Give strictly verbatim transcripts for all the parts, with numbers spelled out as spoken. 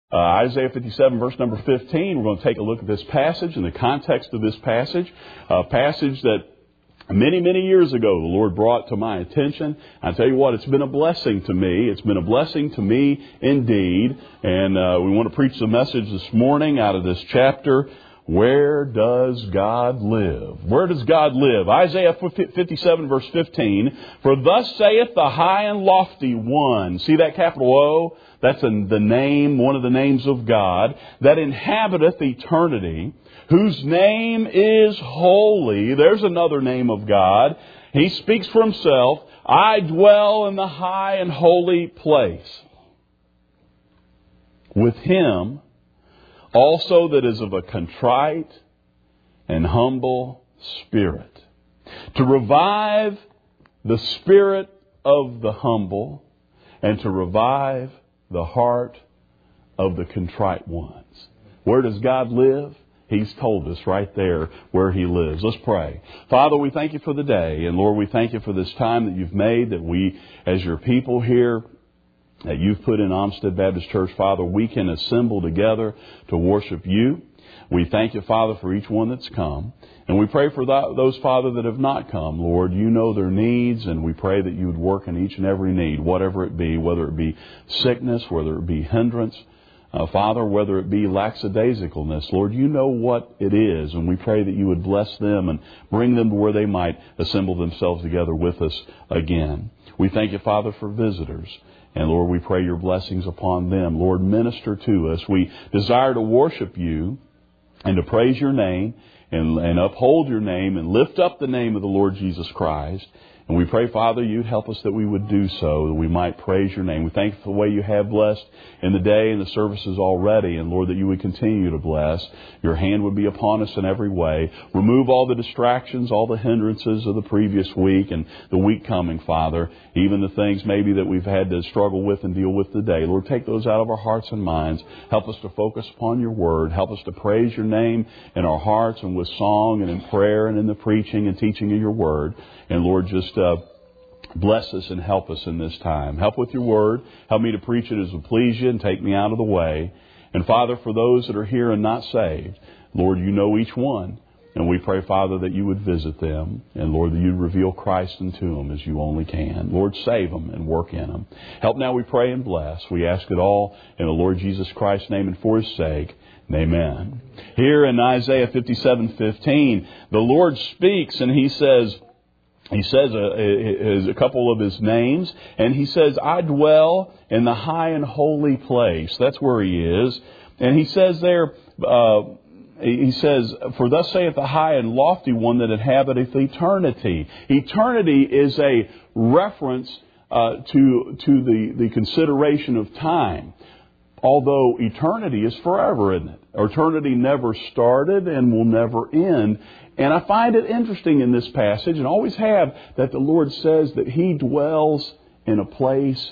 uh, Isaiah fifty-seven, verse number fifteen. We're going to take a look at this passage in the context of this passage, a passage that many, many years ago the Lord brought to my attention. I tell you what, it's been a blessing to me. It's been a blessing to me indeed. And uh, we want to preach the message this morning out of this chapter. Where does God live? Where does God live? Isaiah fifty-seven, verse fifteen. For thus saith the high and lofty one. See that capital O? That's a, the name, one of the names of God, that inhabiteth eternity, whose name is holy. There's another name of God. He speaks for himself. I dwell in the high and holy place. With him also that is of a contrite and humble spirit, to revive the spirit of the humble and to revive the heart of the contrite ones. Where does God live? He's told us right there where He lives. Let's pray. Father, we thank You for the day. And Lord, we thank You for this time that You've made, that we, as Your people here, that You've put in Olmsted Baptist Church, Father, we can assemble together to worship You. We thank You, Father, for each one that's come. And we pray for those, Father, that have not come. Lord, You know their needs, and we pray that You would work in each and every need, whatever it be, whether it be sickness, whether it be hindrance, uh, Father, whether it be lackadaisicalness. Lord, You know what it is, and we pray that You would bless them and bring them to where they might assemble themselves together with us again. We thank You, Father, for visitors. And Lord, we pray Your blessings upon them. Lord, minister to us. We desire to worship You and to praise Your name and, and uphold Your name and lift up the name of the Lord Jesus Christ. And we pray, Father, You'd help us that we would do so, that we might praise Your name. We thank You for the way You have blessed in the day and the services already. And Lord, that You would continue to bless. Your hand would be upon us in every way. Remove all the distractions, all the hindrances of the previous week and the week coming, Father. Even the things maybe that we've had to struggle with and deal with today. Lord, take those out of our hearts and minds. Help us to focus upon Your word. Help us to praise Your name in our hearts and with song and in prayer and in the preaching and teaching of Your word. And Lord, just uh, bless us and help us in this time. Help with Your word. Help me to preach it as will please You and take me out of the way. And Father, for those that are here and not saved, Lord, You know each one. And we pray, Father, that You would visit them. And Lord, that You'd reveal Christ unto them as You only can. Lord, save them and work in them. Help now, we pray and bless. We ask it all in the Lord Jesus Christ's name and for His sake. Amen. Here in Isaiah fifty-seven fifteen, the Lord speaks and He says, He says a, a, a couple of His names, and He says, I dwell in the high and holy place. That's where He is. And He says there, uh, He says, for thus saith the high and lofty one that inhabiteth eternity. Eternity is a reference uh, to, to the, the consideration of time. Although eternity is forever, isn't it? Eternity never started and will never end. And I find it interesting in this passage, and always have, that the Lord says that He dwells in a place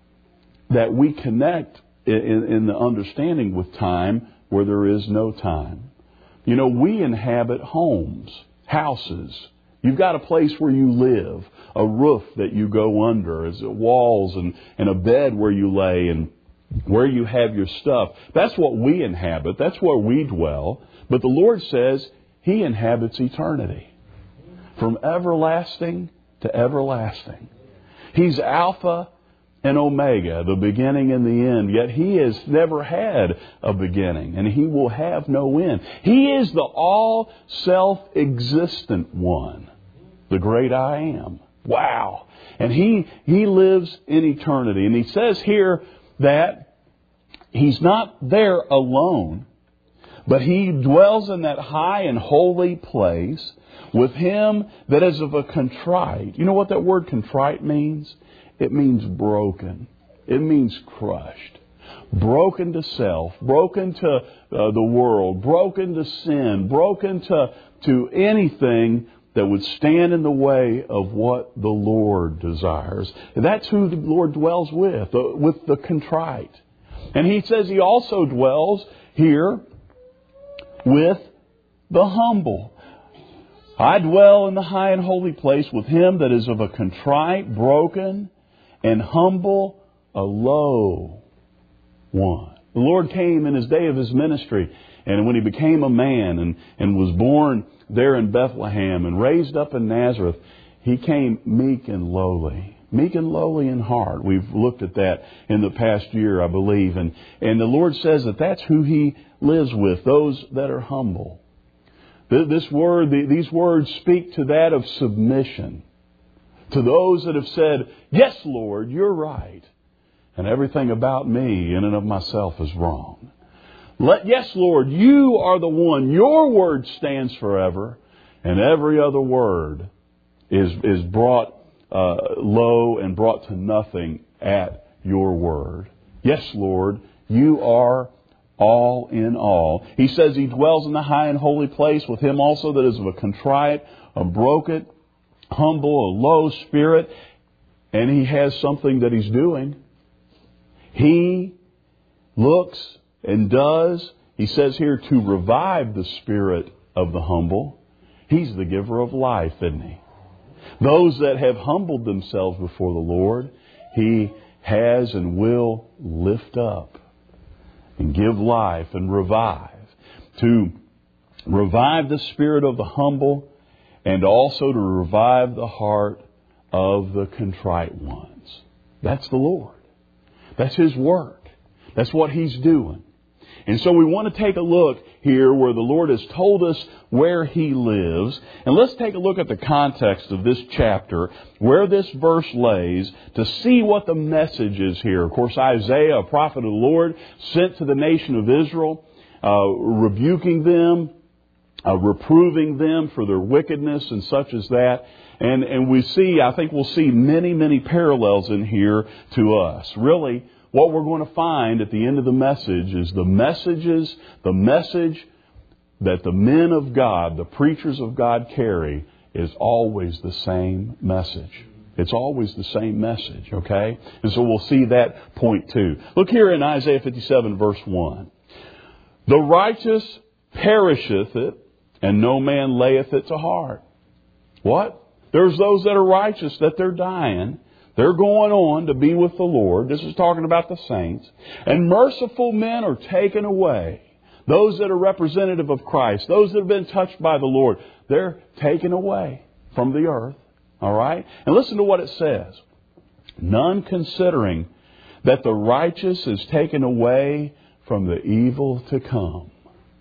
that we connect in, in the understanding with time where there is no time. You know, we inhabit homes, houses. You've got a place where you live, a roof that you go under, as walls and, and a bed where you lay and where you have your stuff. That's what we inhabit. That's where we dwell. But the Lord says He inhabits eternity. From everlasting to everlasting. He's Alpha and Omega, the beginning and the end. Yet He has never had a beginning, and He will have no end. He is the all self-existent one, the great I am. Wow. And He, He lives in eternity. And He says here that He's not there alone, but He dwells in that high and holy place with him that is of a contrite. You know what that word contrite means? It means broken. It means crushed. Broken to self, broken to uh, the world, broken to sin, broken to, to anything that would stand in the way of what the Lord desires. And that's who the Lord dwells with, the, with the contrite. And He says He also dwells here with the humble. I dwell in the high and holy place with him that is of a contrite, broken, and humble, a low one. The Lord came in His day of His ministry. And when He became a man and, and was born there in Bethlehem and raised up in Nazareth, He came meek and lowly. Meek and lowly in heart. We've looked at that in the past year, I believe. And, and the Lord says that that's who He lives with, those that are humble. This word, these words speak to that of submission. To those that have said, yes, Lord, you're right. And everything about me in and of myself is wrong. Let, yes, Lord, you are the one. Your word stands forever. And every other word is, is brought Uh, low and brought to nothing at your word. Yes, Lord, you are all in all. He says He dwells in the high and holy place with Him also that is of a contrite, a broken, humble, a low spirit. And He has something that He's doing. He looks and does, He says here, to revive the spirit of the humble. He's the giver of life, isn't He? Those that have humbled themselves before the Lord, He has and will lift up and give life and revive. To revive the spirit of the humble and also to revive the heart of the contrite ones. That's the Lord. That's His work. That's what He's doing. And so we want to take a look here where the Lord has told us where He lives. And let's take a look at the context of this chapter, where this verse lays, to see what the message is here. Of course, Isaiah, a prophet of the Lord, sent to the nation of Israel, uh, rebuking them, uh, reproving them for their wickedness and such as that. And, and we see, I think we'll see many, many parallels in here to us. Really, what we're going to find at the end of the message is the messages, the message that the men of God, the preachers of God carry, is always the same message. It's always the same message, okay? And so we'll see that point too. Look here in Isaiah fifty-seven verse one. The righteous perisheth it, and no man layeth it to heart. What? There's those that are righteous, that they're dying. They're going on to be with the Lord. This is talking about the saints. And merciful men are taken away. Those that are representative of Christ, those that have been touched by the Lord, they're taken away from the earth. All right? And listen to what it says. None considering that the righteous is taken away from the evil to come.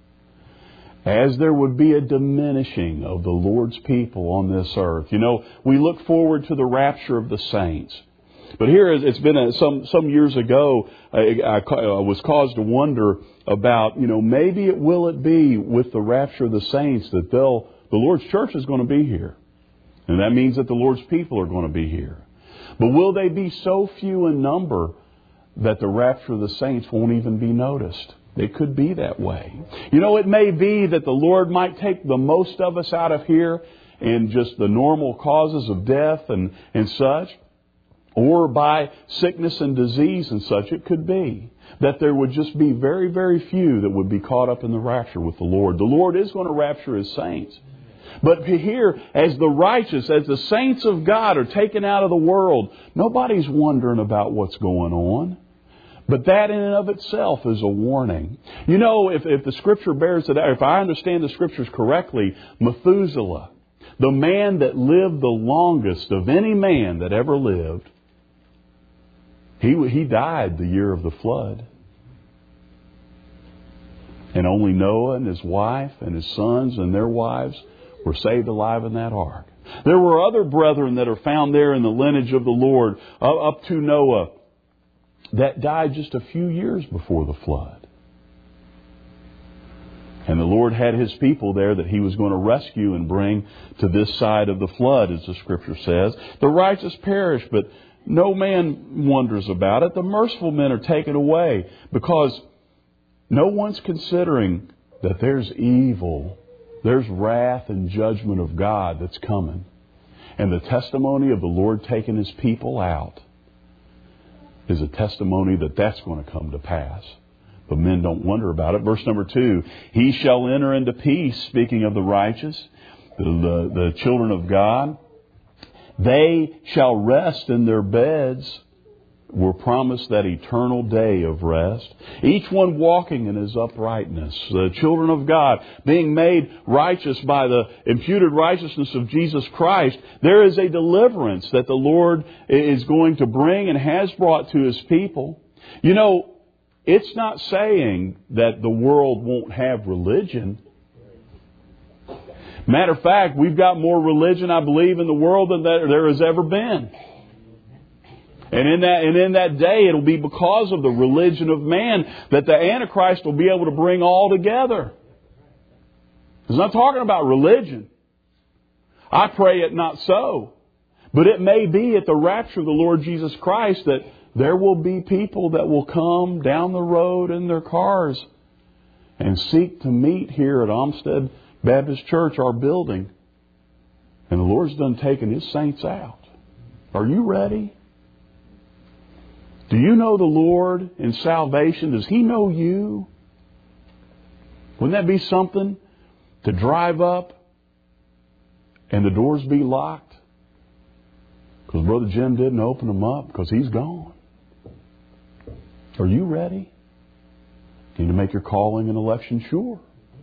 As there would be a diminishing of the Lord's people on this earth. You know, we look forward to the rapture of the saints. But here, it's been a, some some years ago, I, I, I was caused to wonder about, you know, maybe it will it be with the rapture of the saints that they'll, the Lord's church is going to be here. And that means that the Lord's people are going to be here. But will they be so few in number that the rapture of the saints won't even be noticed? It could be that way. You know, it may be that the Lord might take the most of us out of here in just the normal causes of death and, and such, or by sickness and disease and such. It could be that there would just be very, very few that would be caught up in the rapture with the Lord. The Lord is going to rapture His saints. But here, as the righteous, as the saints of God are taken out of the world, nobody's wondering about what's going on. But that in and of itself is a warning. You know, if, if the Scripture bears it out, if I understand the Scriptures correctly, Methuselah, the man that lived the longest of any man that ever lived, he, he died the year of the flood. And only Noah and his wife and his sons and their wives were saved alive in that ark. There were other brethren that are found there in the lineage of the Lord up to Noah that died just a few years before the flood. And the Lord had His people there that He was going to rescue and bring to this side of the flood, as the Scripture says. The righteous perish, but no man wonders about it. The merciful men are taken away because no one's considering that there's evil, there's wrath and judgment of God that's coming. And the testimony of the Lord taking His people out is a testimony that that's going to come to pass. But men don't wonder about it. Verse number two, He shall enter into peace, speaking of the righteous, the, the, the children of God. They shall rest in their beds. we're promised that eternal day of rest. Each one walking in his uprightness. The children of God being made righteous by the imputed righteousness of Jesus Christ. There is a deliverance that the Lord is going to bring and has brought to His people. You know, it's not saying that the world won't have religion. Matter of fact, we've got more religion, I believe, in the world than there has ever been. And in that, and in that day, it'll be because of the religion of man that the Antichrist will be able to bring all together. He's not talking about religion. I pray it not so. But it may be at the rapture of the Lord Jesus Christ that there will be people that will come down the road in their cars and seek to meet here at Olmsted Baptist Church, our building. And the Lord's done taken His saints out. Are you ready? Do you know the Lord in salvation? Does He know you? Wouldn't that be something to drive up and the doors be locked? Because Brother Jim didn't open them up because he's gone. Are you ready? Need to make your calling and election sure.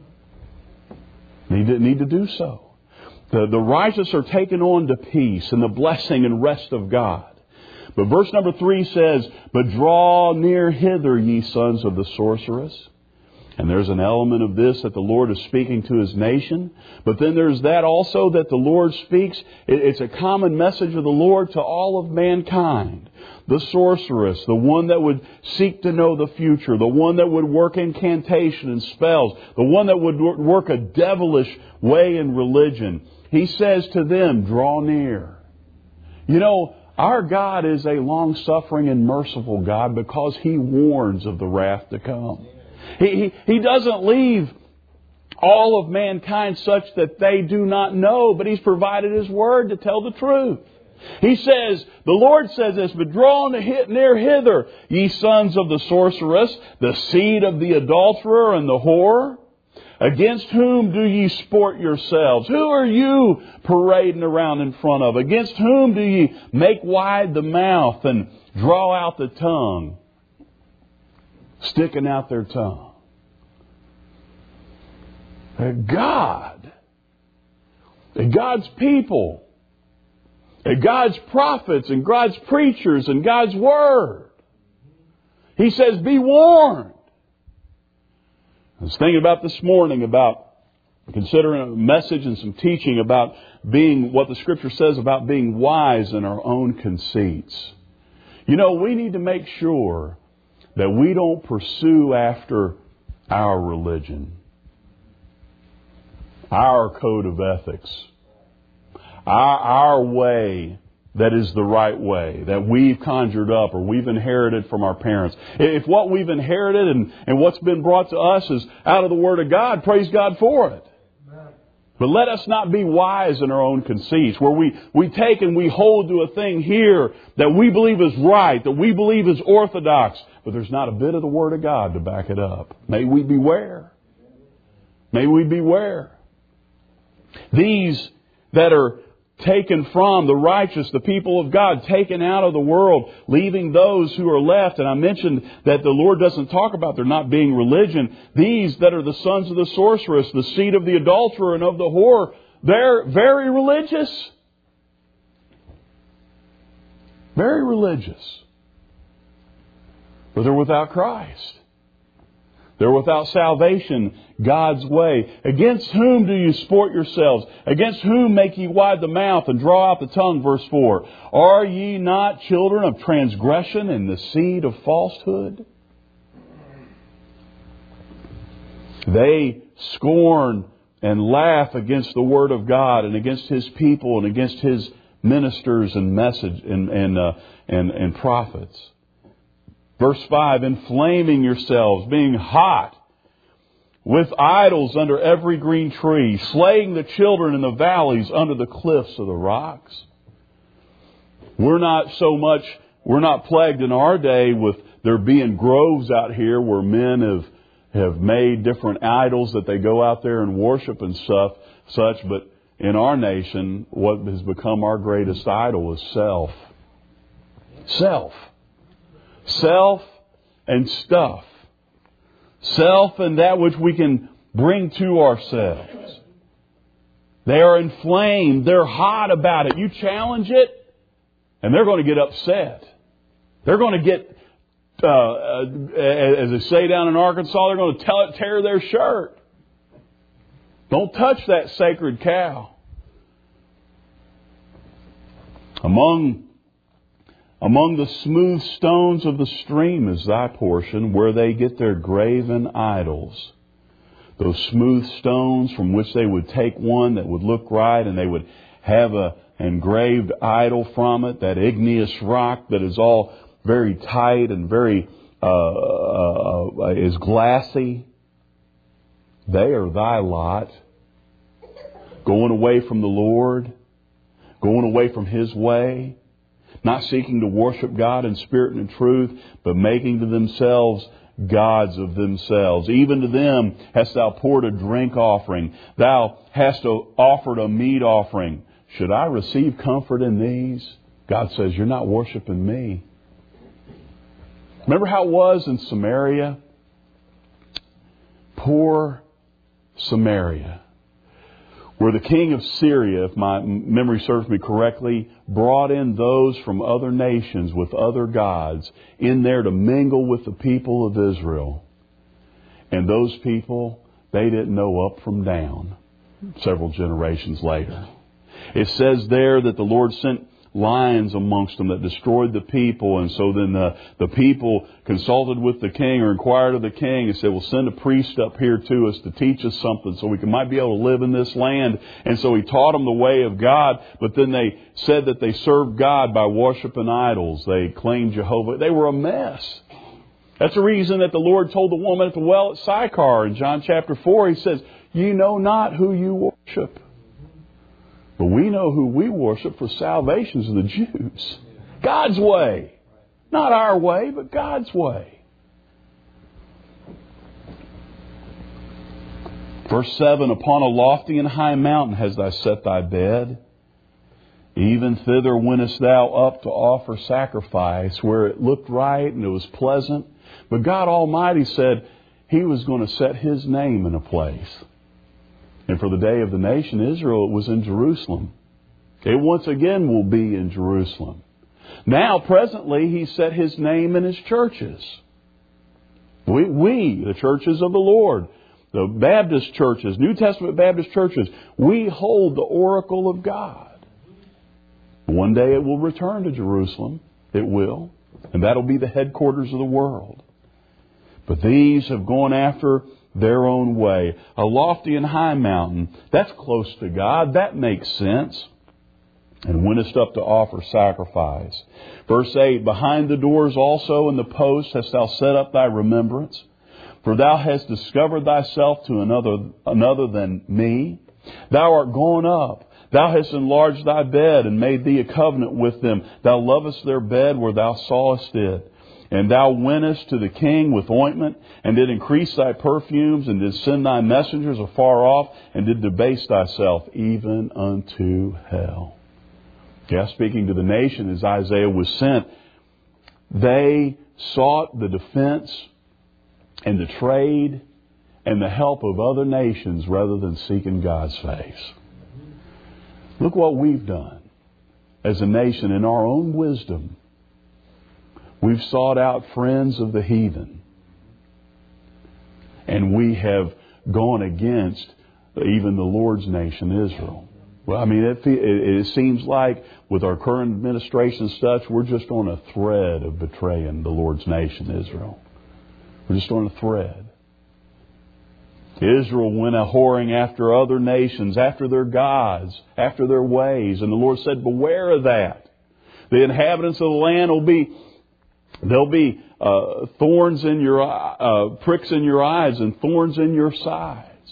Need to, need to do so. The, the righteous are taken on to peace and the blessing and rest of God. But verse number three says, "But draw near hither, ye sons of the sorceress." And there's an element of this that the Lord is speaking to His nation. But then there's that also that the Lord speaks. It's a common message of the Lord to all of mankind. The sorceress, the one that would seek to know the future, the one that would work incantation and spells, the one that would work a devilish way in religion. He says to them, draw near. You know, our God is a long-suffering and merciful God because He warns of the wrath to come. He, he, he doesn't leave all of mankind such that they do not know, but He's provided His Word to tell the truth. He says, the Lord says this, "But draw near hither, ye sons of the sorceress, the seed of the adulterer and the whore. Against whom do ye sport yourselves? Who are you parading around in front of? Against whom do ye make wide the mouth and draw out the tongue?" Sticking out their tongue. God. God's people. God's prophets and God's preachers and God's Word. He says, be warned. I was thinking about this morning about considering a message and some teaching about being, what the Scripture says about being wise in our own conceits. You know, we need to make sure that we don't pursue after our religion, our code of ethics, our, our way that is the right way, that we've conjured up or we've inherited from our parents. If what we've inherited and, and what's been brought to us is out of the Word of God, praise God for it. But let us not be wise in our own conceits, where we, we take and we hold to a thing here that we believe is right, that we believe is orthodox, but there's not a bit of the Word of God to back it up. May we beware. May we beware. These that are taken from the righteous, the people of God, taken out of the world, leaving those who are left. And I mentioned that the Lord doesn't talk about there not being religion. These that are the sons of the sorceress, the seed of the adulterer and of the whore, they're very religious. Very religious. But they're without Christ. They're without salvation, God's way. Against whom do you sport yourselves? Against whom make ye wide the mouth and draw out the tongue? Verse four. Are ye not children of transgression and the seed of falsehood? They scorn and laugh against the Word of God and against His people and against His ministers and message and and uh, and, and prophets. Verse five, inflaming yourselves, being hot with idols under every green tree, slaying the children in the valleys under the cliffs of the rocks. We're not so much, we're not plagued in our day with there being groves out here where men have, have made different idols that they go out there and worship and stuff, such, but in our nation, what has become our greatest idol is self. Self. Self and stuff. Self and that which we can bring to ourselves. They are inflamed. They're hot about it. You challenge it, and they're going to get upset. They're going to get, uh, uh, as they say down in Arkansas, they're going to tell it, tear their shirt. Don't touch that sacred cow. Among, among the smooth stones of the stream is thy portion, where they get their graven idols. Those smooth stones from which they would take one that would look right, and they would have a engraved idol from it, that igneous rock that is all very tight and very uh, uh, is glassy. They are thy lot. Going away from the Lord, going away from His way, not seeking to worship God in spirit and in truth, but making to themselves gods of themselves. Even to them hast thou poured a drink offering. Thou hast offered a meat offering. Should I receive comfort in these? God says, you're not worshiping me. Remember how it was in Samaria? Poor Samaria, where the king of Syria, if my memory serves me correctly, brought in those from other nations with other gods in there to mingle with the people of Israel. And those people, they didn't know up from down several generations later. It says there that the Lord sent lions amongst them that destroyed the people. And so then the, the people consulted with the king or inquired of the king and said, well, send a priest up here to us to teach us something so we can, might be able to live in this land. And so he taught them the way of God. But then they said that they served God by worshiping idols. They claimed Jehovah. They were a mess. That's the reason that the Lord told the woman at the well at Sychar in John chapter four. He says, you know not who you worship. But we know who we worship, for salvation's of the Jews. God's way. Not our way, but God's way. Verse seven, upon a lofty and high mountain hast thou set thy bed. Even thither wentest thou up to offer sacrifice, where it looked right and it was pleasant. But God Almighty said He was going to set His name in a place. And for the day of the nation Israel, it was in Jerusalem. It once again will be in Jerusalem. Now, presently, He set His name in His churches. We, we, the churches of the Lord, the Baptist churches, New Testament Baptist churches, we hold the oracle of God. One day it will return to Jerusalem. It will. And that'll be the headquarters of the world. But these have gone after their own way. A lofty and high mountain, that's close to God. That makes sense. And wentest up to offer sacrifice. Verse eight, behind the doors also and the posts hast thou set up thy remembrance. For thou hast discovered thyself to another, another than me. Thou art gone up. Thou hast enlarged thy bed and made thee a covenant with them. Thou lovest their bed where thou sawest it. And thou wentest to the king with ointment, and did increase thy perfumes, and did send thy messengers afar off, and did debase thyself even unto hell. Yeah, speaking to the nation as Isaiah was sent, they sought the defense and the trade and the help of other nations rather than seeking God's face. Look what we've done as a nation in our own wisdom. We've sought out friends of the heathen. And we have gone against even the Lord's nation, Israel. Well, I mean, it, it, it seems like with our current administration and such, we're just on a thread of betraying the Lord's nation, Israel. We're just on a thread. Israel went a whoring after other nations, after their gods, after their ways. And the Lord said, beware of that. The inhabitants of the land will be There'll be uh, thorns in your uh, pricks in your eyes and thorns in your sides.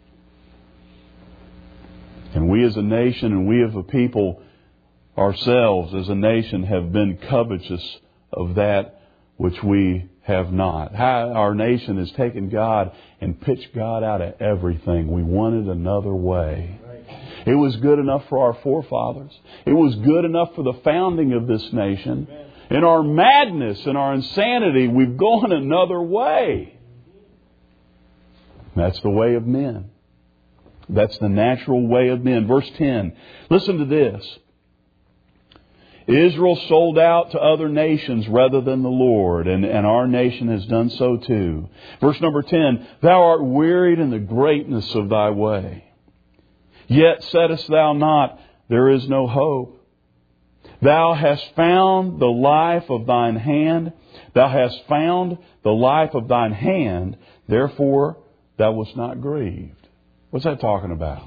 And we as a nation and we as a people ourselves as a nation have been covetous of that which we have not. How our nation has taken God and pitched God out of everything. We wanted another way. It was good enough for our forefathers. It was good enough for the founding of this nation. In our madness and our insanity, we've gone another way. That's the way of men. That's the natural way of men. Verse ten. Listen to this. Israel sold out to other nations rather than the Lord, and, and our nation has done so too. Verse number ten. Thou art wearied in the greatness of thy way. Yet saidest thou not, there is no hope. Thou hast found the life of thine hand. Thou hast found the life of thine hand. Therefore, thou wast not grieved. What's that talking about?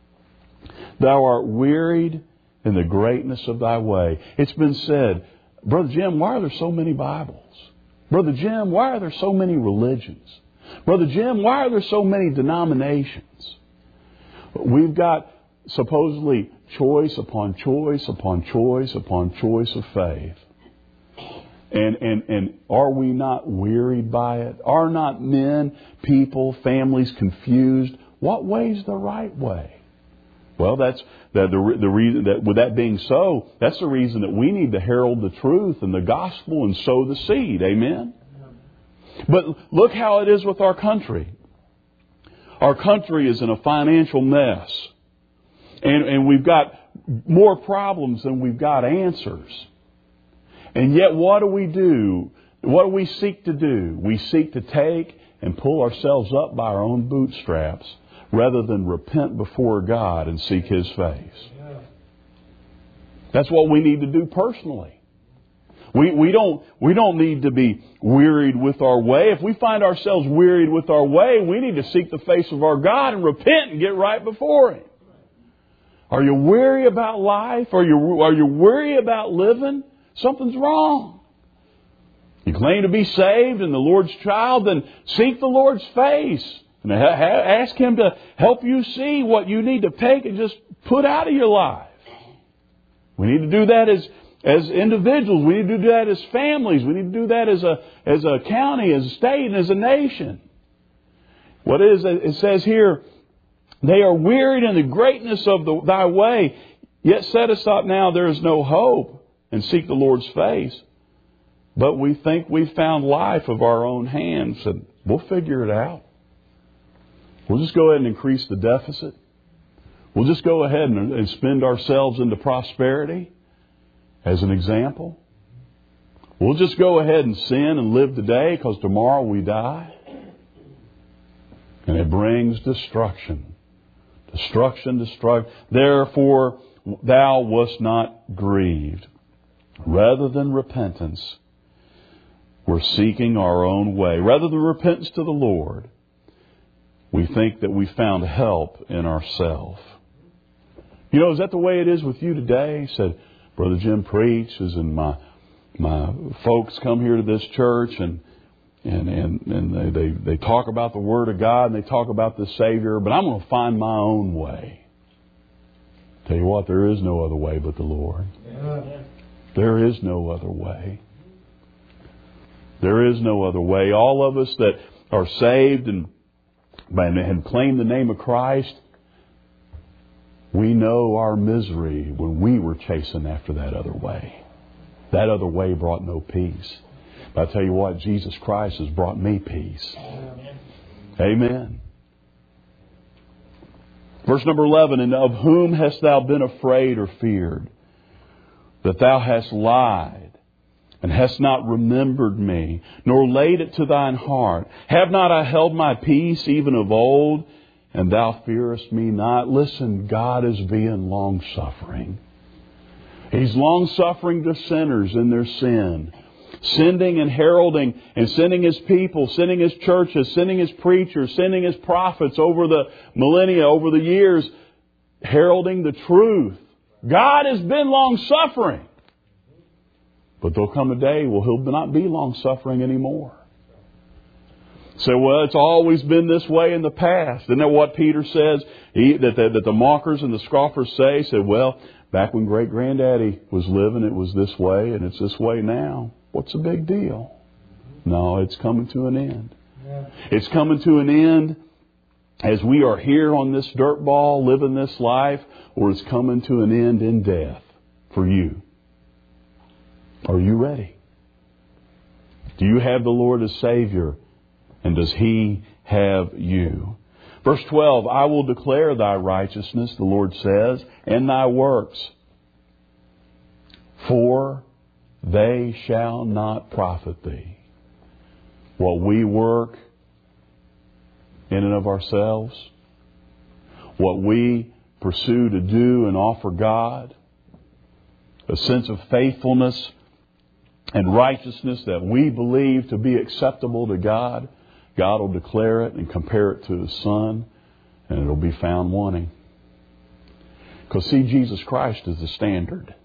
Thou art wearied in the greatness of thy way. It's been said, Brother Jim, why are there so many Bibles? Brother Jim, why are there so many religions? Brother Jim, why are there so many denominations? We've got supposedly choice upon choice upon choice upon choice of faith. And, and, and are we not wearied by it? Are not men, people, families confused? What way's the right way? Well, that's the, the, the reason that, with that being so, that's the reason that we need to herald the truth and the gospel and sow the seed. Amen? But look how it is with our country. Our country is in a financial mess. And, and we've got more problems than we've got answers. And yet what do we do? What do we seek to do? We seek to take and pull ourselves up by our own bootstraps rather than repent before God and seek His face. That's what we need to do personally. We, we don't, we don't need to be wearied with our way. If we find ourselves wearied with our way, we need to seek the face of our God and repent and get right before Him. Are you weary about life? Are you, are you weary about living? Something's wrong. You claim to be saved and the Lord's child, then seek the Lord's face. And ask Him to help you see what you need to take and just put out of your life. We need to do that as, as individuals. We need to do that as families. We need to do that as a, as a county, as a state, and as a nation. What is it? It says here, they are wearied in the greatness of the, thy way, yet saidest thou now there is no hope, and seek the Lord's face. But we think we've found life of our own hands, and we'll figure it out. We'll just go ahead and increase the deficit. We'll just go ahead and, and spend ourselves into prosperity as an example. We'll just go ahead and sin and live today because tomorrow we die. And it brings destruction. Destruction, destruction. Therefore, thou wast not grieved. Rather than repentance, we're seeking our own way. Rather than repentance to the Lord, we think that we found help in ourselves. You know, is that the way it is with you today? He said, Brother Jim preaches and my my folks come here to this church and and, and, and they, they, they talk about the Word of God and they talk about the Savior, but I'm going to find my own way. Tell you what, there is no other way but the Lord. Yeah. There is no other way. There is no other way. All of us that are saved and and claim the name of Christ, we know our misery when we were chasing after that other way. That other way brought no peace. But I tell you what, Jesus Christ has brought me peace. Amen. Amen. Verse number eleven, and of whom hast thou been afraid or feared? That thou hast lied, and hast not remembered me, nor laid it to thine heart. Have not I held my peace even of old, and thou fearest me not? Listen, God is being long-suffering. He's long-suffering to sinners in their sin. Sending and heralding and sending His people, sending His churches, sending His preachers, sending His prophets over the millennia, over the years, heralding the truth. God has been long-suffering. But there'll come a day where He'll not be long-suffering anymore. So, well, it's always been this way in the past. Isn't that what Peter says? He, that, the, that the mockers and the scoffers say, said, well, back when great-granddaddy was living, it was this way, and it's this way now. What's the big deal? No, it's coming to an end. Yeah. It's coming to an end as we are here on this dirt ball, living this life, or it's coming to an end in death for you. Are you ready? Do you have the Lord as Savior? And does He have you? Verse twelve, I will declare thy righteousness, the Lord says, and thy works, for they shall not profit thee. What we work in and of ourselves, what we pursue to do and offer God, a sense of faithfulness and righteousness that we believe to be acceptable to God, God will declare it and compare it to His Son, and it'll be found wanting. Because see, Jesus Christ is the standard.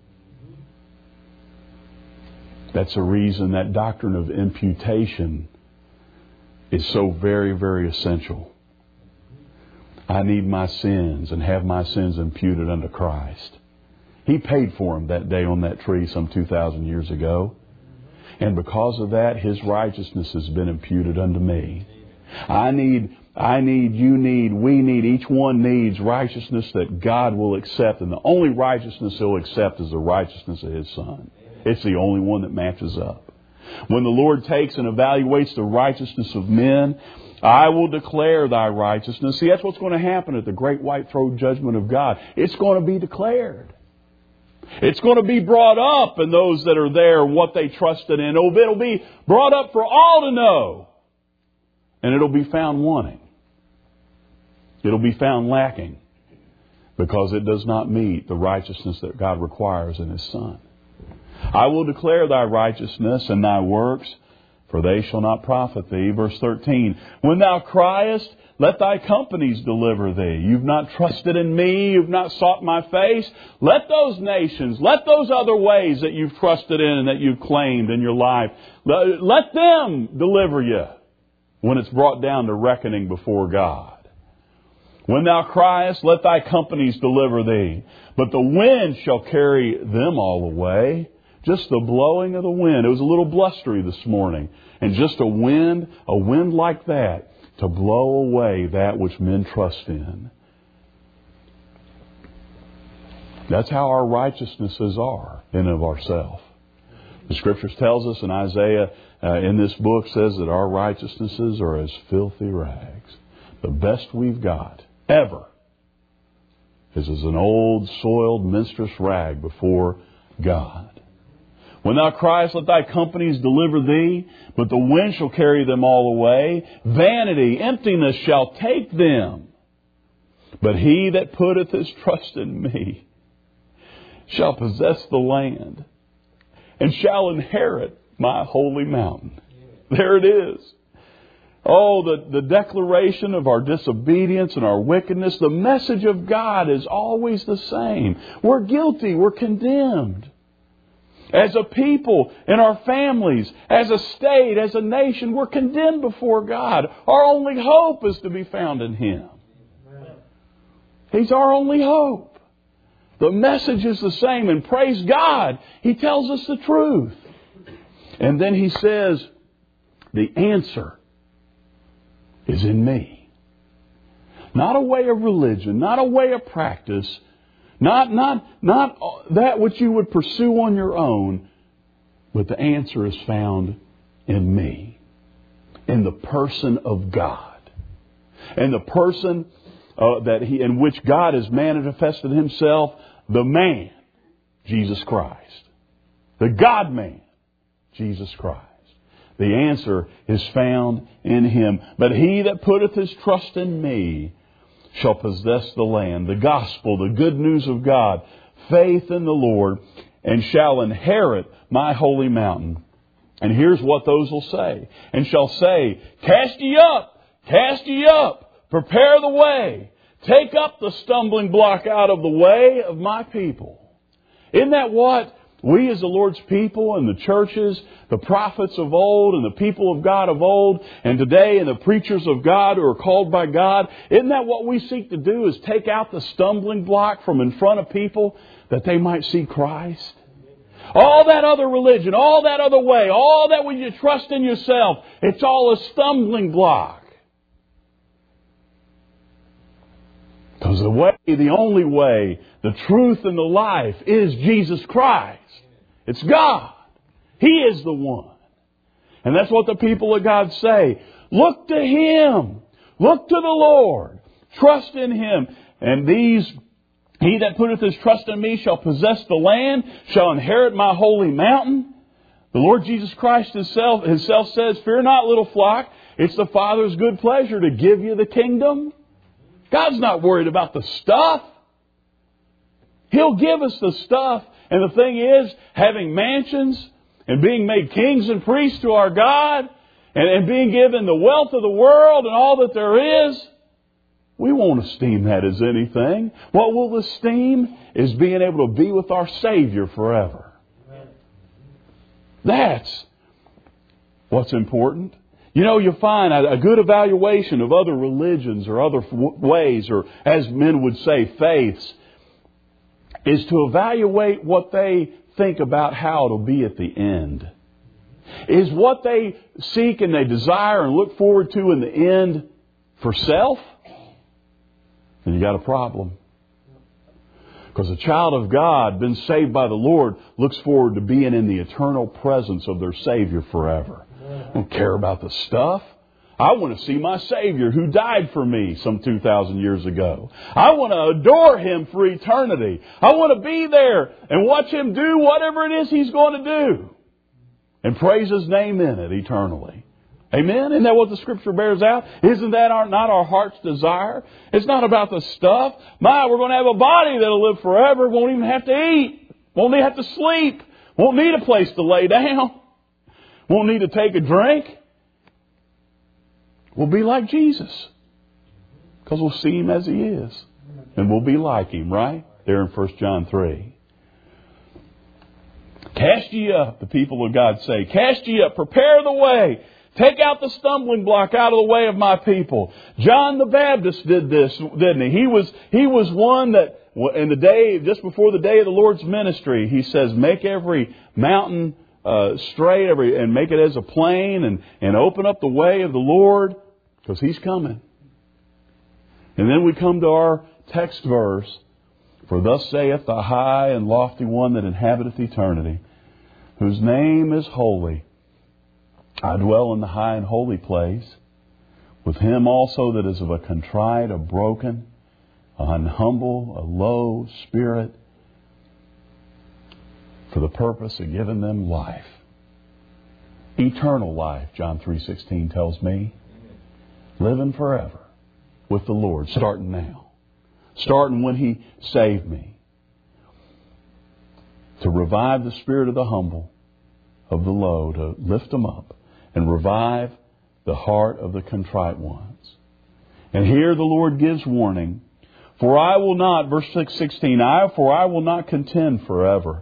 That's the reason that doctrine of imputation is so very, very essential. I need my sins and have my sins imputed unto Christ. He paid for them that day on that tree some two thousand years ago. And because of that, His righteousness has been imputed unto me. I need, I need, you need, we need, each one needs righteousness that God will accept. And the only righteousness He'll accept is the righteousness of His Son. It's the only one that matches up. When the Lord takes and evaluates the righteousness of men, I will declare thy righteousness. See, that's what's going to happen at the great white throne judgment of God. It's going to be declared. It's going to be brought up in those that are there, what they trusted in. It'll be brought up for all to know. And it'll be found wanting. It'll be found lacking. Because it does not meet the righteousness that God requires in His Son. I will declare thy righteousness and thy works, for they shall not profit thee. Verse thirteen, when thou criest, let thy companies deliver thee. You've not trusted in me. You've not sought my face. Let those nations, let those other ways that you've trusted in and that you've claimed in your life, let, let them deliver you when it's brought down to reckoning before God. When thou criest, let thy companies deliver thee. But the wind shall carry them all away. Just the blowing of the wind. It was a little blustery this morning. And just a wind, a wind like that, to blow away that which men trust in. That's how our righteousnesses are in and of ourselves. The Scriptures tells us, and Isaiah uh, in this book says that our righteousnesses are as filthy rags. The best we've got ever is as an old, soiled, minstrous rag before God. When thou criest, let thy companies deliver thee, but the wind shall carry them all away. Vanity, emptiness shall take them. But he that putteth his trust in me shall possess the land and shall inherit my holy mountain. There it is. Oh, the, the declaration of our disobedience and our wickedness. The message of God is always the same. We're guilty. We're condemned. As a people, in our families, as a state, as a nation, we're condemned before God. Our only hope is to be found in Him. He's our only hope. The message is the same, and praise God, He tells us the truth. And then He says, the answer is in me. Not a way of religion, not a way of practice, Not, not, not that which you would pursue on your own, but the answer is found in me, in the person of God, and the person uh, that He, in which God has manifested Himself, the man, Jesus Christ, the God-man, Jesus Christ. The answer is found in Him. But he that putteth his trust in me shall possess the land, the gospel, the good news of God, faith in the Lord, and shall inherit my holy mountain. And here's what those will say. And shall say, cast ye up, cast ye up, prepare the way, take up the stumbling block out of the way of my people. Isn't that what we as the Lord's people and the churches, the prophets of old and the people of God of old, and today and the preachers of God who are called by God, isn't that what we seek to do, is take out the stumbling block from in front of people that they might see Christ? All that other religion, all that other way, all that when you trust in yourself, it's all a stumbling block. Because the way, the only way, the truth and the life is Jesus Christ. It's God. He is the one. And that's what the people of God say. Look to Him. Look to the Lord. Trust in Him. And these, he that putteth his trust in me shall possess the land, shall inherit my holy mountain. The Lord Jesus Christ Himself, himself says, fear not, little flock. It's the Father's good pleasure to give you the kingdom. God's not worried about the stuff. He'll give us the stuff. And the thing is, having mansions and being made kings and priests to our God and, and being given the wealth of the world and all that there is, we won't esteem that as anything. What we'll esteem is being able to be with our Savior forever. That's what's important. You know, you'll find a good evaluation of other religions or other ways, or as men would say, faiths, is to evaluate what they think about how it'll be at the end. Is what they seek and they desire and look forward to in the end for self? Then you got a problem. Because a child of God, been saved by the Lord, looks forward to being in the eternal presence of their Savior forever. I don't care about the stuff. I want to see my Savior who died for me some two thousand years ago. I want to adore Him for eternity. I want to be there and watch Him do whatever it is He's going to do. And praise His name in it eternally. Amen? Isn't that what the Scripture bears out? Isn't that our, not our heart's desire? It's not about the stuff. My, we're going to have a body that'll live forever. Won't even have to eat. Won't even have to sleep. Won't need a place to lay down. Won't need to take a drink. We'll be like Jesus. Because we'll see Him as He is. And we'll be like Him, right? There in First John three. Cast ye up, the people of God say. Cast ye up, prepare the way. Take out the stumbling block out of the way of my people. John the Baptist did this, didn't he? He was, he was one that in the day, just before the day of the Lord's ministry, he says, make every mountain uh, straight, every, and make it as a plain, and, and open up the way of the Lord, because He's coming. And then we come to our text verse, for thus saith the high and lofty one that inhabiteth eternity, whose name is holy. I dwell in the high and holy place, with him also that is of a contrite, a broken, an humble, a low spirit, for the purpose of giving them life. Eternal life, John three sixteen tells me. Living forever with the Lord, starting now. Starting when He saved me. To revive the spirit of the humble, of the low, to lift them up. And revive the heart of the contrite ones. And here the Lord gives warning. For I will not, verse sixteen, I, for I will not contend forever.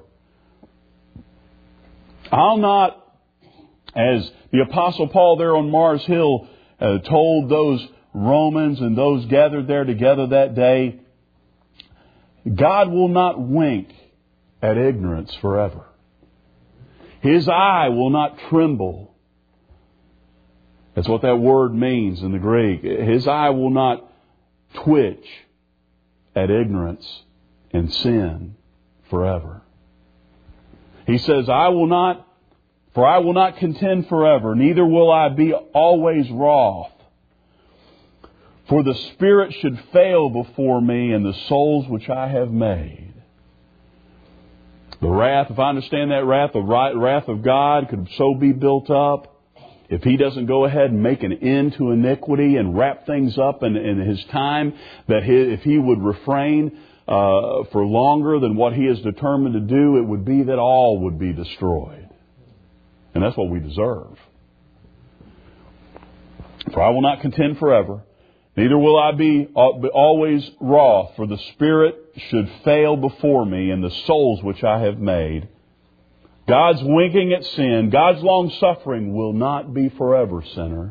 I'll not, as the Apostle Paul there on Mars Hill uh, told those Romans and those gathered there together that day, God will not wink at ignorance forever. His eye will not tremble. That's what that word means in the Greek. His eye will not twitch at ignorance and sin forever. He says, I will not, for I will not contend forever, neither will I be always wroth. For the spirit should fail before me and the souls which I have made. The wrath, if I understand that wrath, the wrath of God could so be built up. If He doesn't go ahead and make an end to iniquity and wrap things up in, in His time, that his, if He would refrain uh, for longer than what He is determined to do, it would be that all would be destroyed. And that's what we deserve. For I will not contend forever, neither will I be always wroth, for the spirit should fail before me and the souls which I have made. God's winking at sin, God's long-suffering will not be forever, sinner.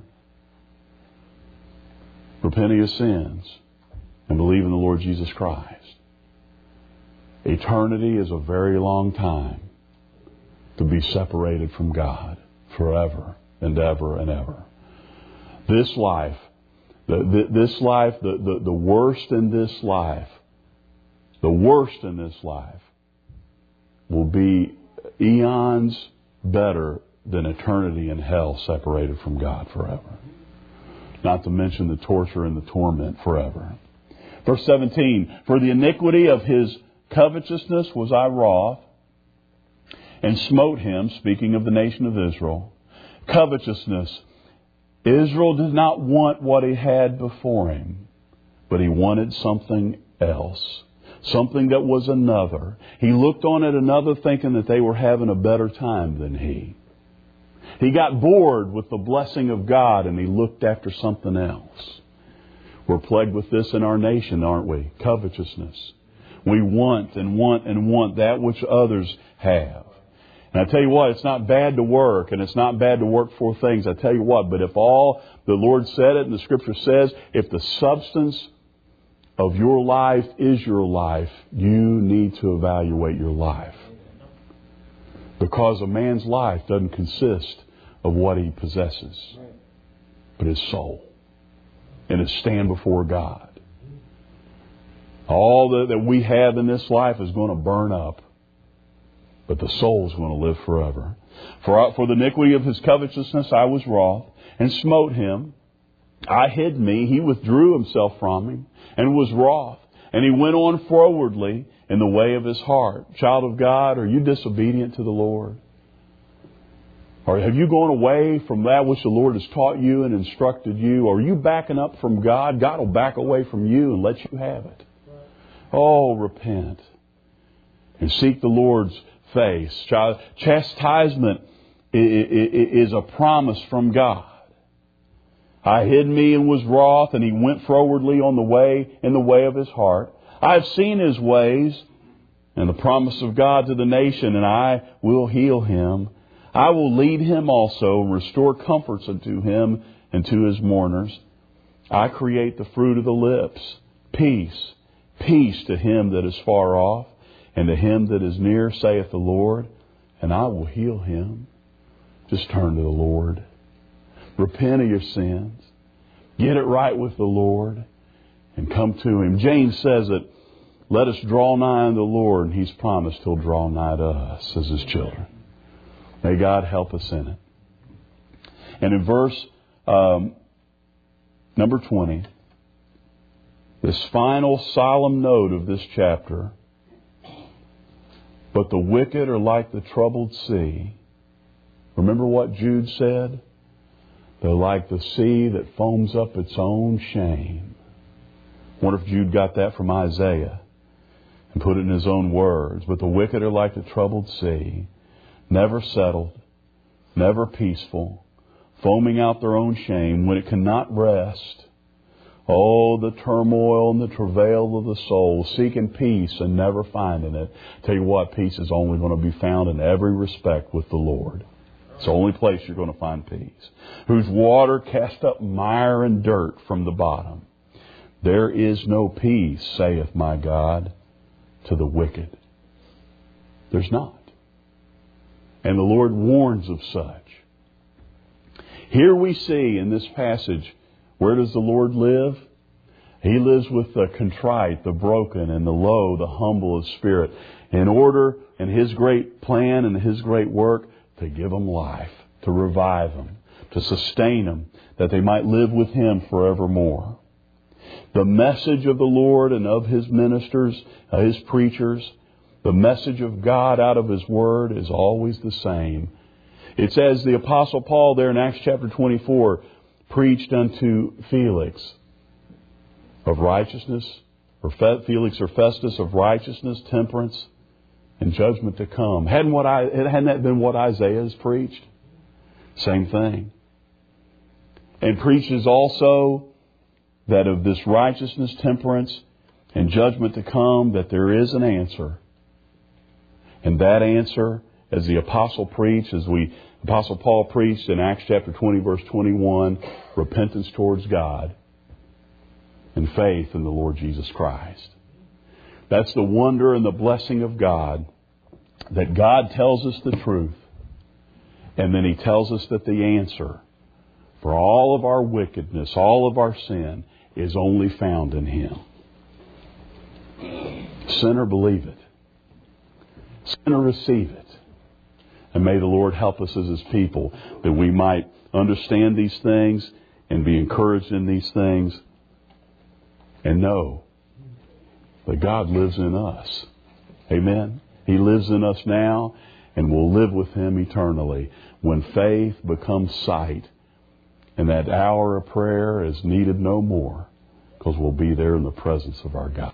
Repent of your sins and believe in the Lord Jesus Christ. Eternity is a very long time to be separated from God forever and ever and ever. This life, the, the, this life, the, the, the worst in this life, the worst in this life will be eons better than eternity in hell separated from God forever. Not to mention the torture and the torment forever. Verse seventeen, for the iniquity of his covetousness was I wroth, and smote him, speaking of the nation of Israel. Covetousness. Israel did not want what he had before him, but he wanted something else. Something that was another. He looked on at another thinking that they were having a better time than he. He got bored with the blessing of God and he looked after something else. We're plagued with this in our nation, aren't we? Covetousness. We want and want and want that which others have. And I tell you what, it's not bad to work, and it's not bad to work for things. I tell you what, but if all, the Lord said it and the Scripture says, if the substance of your life is your life, you need to evaluate your life. Because a man's life doesn't consist of what he possesses, but his soul and his stand before God. All that, that we have in this life is going to burn up, but the soul is going to live forever. For, for the iniquity of his covetousness I was wroth, and smote him. I hid me. He withdrew himself from me, and was wroth. And he went on forwardly in the way of his heart. Child of God, are you disobedient to the Lord? Or have you gone away from that which the Lord has taught you and instructed you? Or are you backing up from God? God will back away from you and let you have it. Oh, repent and seek the Lord's face. Chastisement is a promise from God. I hid me and was wroth, and he went forwardly on the way in the way of his heart. I have seen his ways and the promise of God to the nation, and I will heal him. I will lead him also and restore comforts unto him and to his mourners. I create the fruit of the lips. Peace. Peace to him that is far off and to him that is near, saith the Lord, and I will heal him. Just turn to the Lord. Repent of your sins. Get it right with the Lord and come to him. James says that, let us draw nigh unto the Lord, and he's promised he'll draw nigh to us as his children. May God help us in it. And in verse um, number twenty, this final solemn note of this chapter, but the wicked are like the troubled sea. Remember what Jude said? They're like the sea that foams up its own shame. I wonder if Jude got that from Isaiah and put it in his own words. But the wicked are like the troubled sea, never settled, never peaceful, foaming out their own shame when it cannot rest. Oh, the turmoil and the travail of the soul, seeking peace and never finding it. Tell you what, peace is only going to be found in every respect with the Lord. It's the only place you're going to find peace. Whose water cast up mire and dirt from the bottom. There is no peace, saith my God, to the wicked. There's not. And the Lord warns of such. Here we see in this passage, where does the Lord live? He lives with the contrite, the broken, and the low, the humble of spirit, in order, in His great plan and His great work, to give them life, to revive them, to sustain them, that they might live with Him forevermore. The message of the Lord and of His ministers, uh, His preachers, the message of God out of His Word is always the same. It's as the Apostle Paul there in Acts chapter twenty-four preached unto Felix of righteousness, or Felix or Festus of righteousness, temperance, and judgment to come. Hadn't what I hadn't that been what Isaiah has preached? Same thing. And preaches also that of this righteousness, temperance, and judgment to come, that there is an answer. And that answer, as the Apostle preached, as we Apostle Paul preached in Acts chapter twenty, verse twenty-one, repentance towards God and faith in the Lord Jesus Christ. That's the wonder and the blessing of God, that God tells us the truth, and then He tells us that the answer for all of our wickedness, all of our sin, is only found in Him. Sinner, believe it. Sinner, receive it. And may the Lord help us as His people that we might understand these things and be encouraged in these things and know that God lives in us. Amen. He lives in us now and will live with Him eternally when faith becomes sight and that hour of prayer is needed no more because we'll be there in the presence of our God.